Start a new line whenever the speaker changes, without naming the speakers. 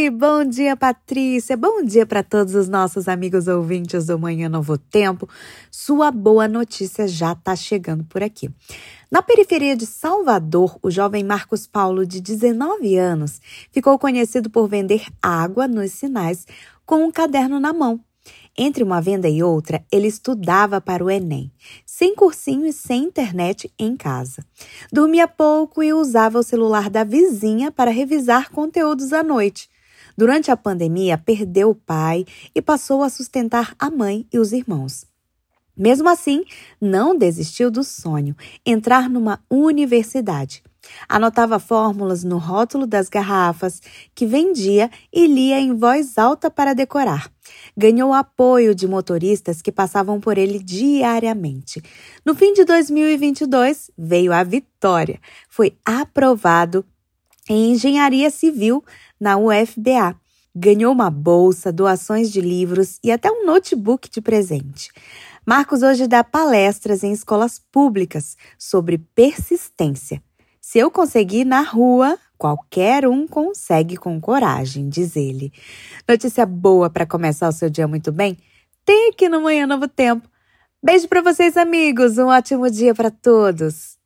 bom dia, Patrícia, bom dia para todos os nossos amigos ouvintes do Manhã Novo Tempo. Sua boa notícia já está chegando por aqui. Na periferia de Salvador, o jovem Marcos Paulo, de 19 anos, ficou conhecido por vender água nos sinais com um caderno na mão. Entre uma venda e outra, ele estudava para o Enem, sem cursinho e sem internet em casa. Dormia pouco e usava o celular da vizinha para revisar conteúdos à noite. Durante a pandemia, perdeu o pai e passou a sustentar a mãe e os irmãos. Mesmo assim, não desistiu do sonho, entrar numa universidade. Anotava fórmulas no rótulo das garrafas que vendia e lia em voz alta para decorar. Ganhou apoio de motoristas que passavam por ele diariamente. No fim de 2022, veio a vitória. Foi aprovado em Engenharia Civil na UFBA. Ganhou uma bolsa, doações de livros e até um notebook de presente. Marcos hoje dá palestras em escolas públicas sobre persistência. Se eu conseguir na rua, qualquer um consegue com coragem, diz ele. Notícia boa para começar o seu dia muito bem? Tem aqui no Manhã Novo Tempo. Beijo para vocês, amigos. Um ótimo dia para todos.